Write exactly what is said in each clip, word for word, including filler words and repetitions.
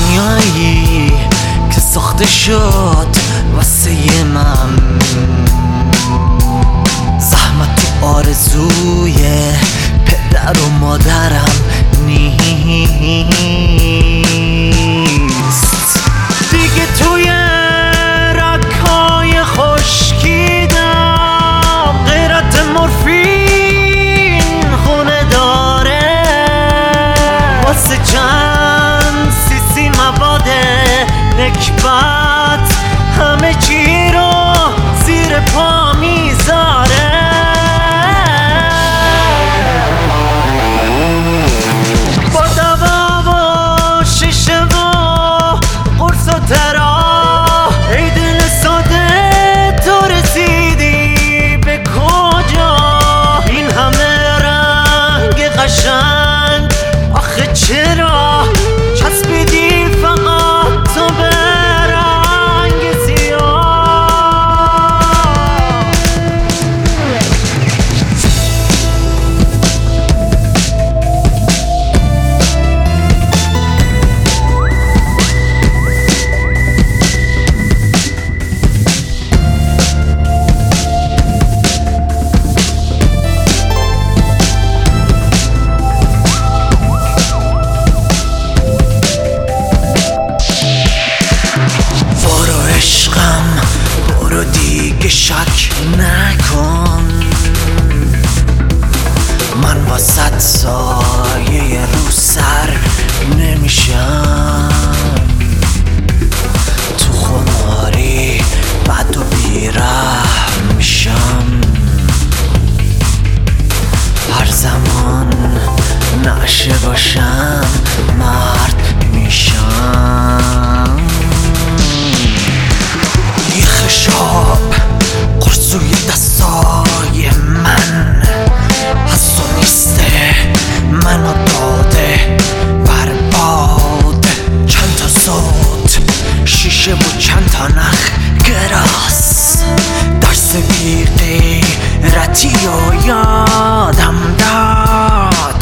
دنیایی که ساخته شد واسه من، زحمت و آرزوی پدر و مادرم نیست. دیگه توی رگ‌های خشکیدم غیرت مورفین خونه داره، واسه چند سیسی مواد نکبت همه چی رو زیر پا میذاره. با دوا و شیشه و قرص و ترا ای دل ساده تو رسیدی به کجا؟ این همه رنگ قشنگ آخه چرا چسبیدی فقط تو به رنگ سیاه؟ برو دیگه شک نکن، من واسه سایه رو سر نمیشم. تو خماری بد و بی‌رحم میشم، هر زمان نشه باشم مرد میشم. شاب قرصوی دستای من هست و نیسته، منو داده برباد. چند تا صوت شیشه و چند تا نخ گراس، درس بی غیرتی و یادم داد.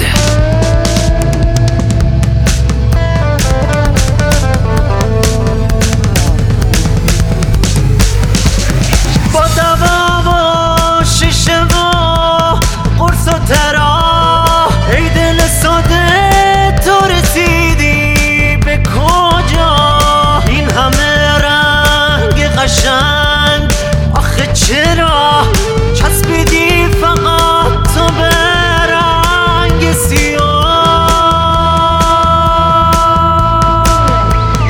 قشنگ آخه چرا چسبیدی فقط تو به رنگ سیاه؟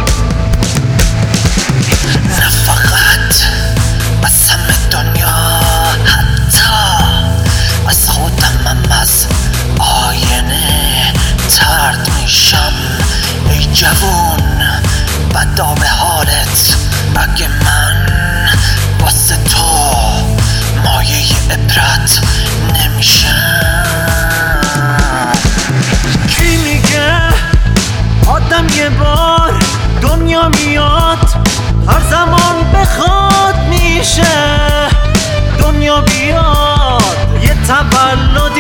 نه فقط از همه دنیا، حتی از خودمم از آینه ترد میشم. ای جوون بدا به حالت، اگه من واسه تو مایه عبرت نمیشم. کی میگه آدم یه بار دنیا میاد، هر زمان بخواد میشه؟ دنیا بیاد یه تولد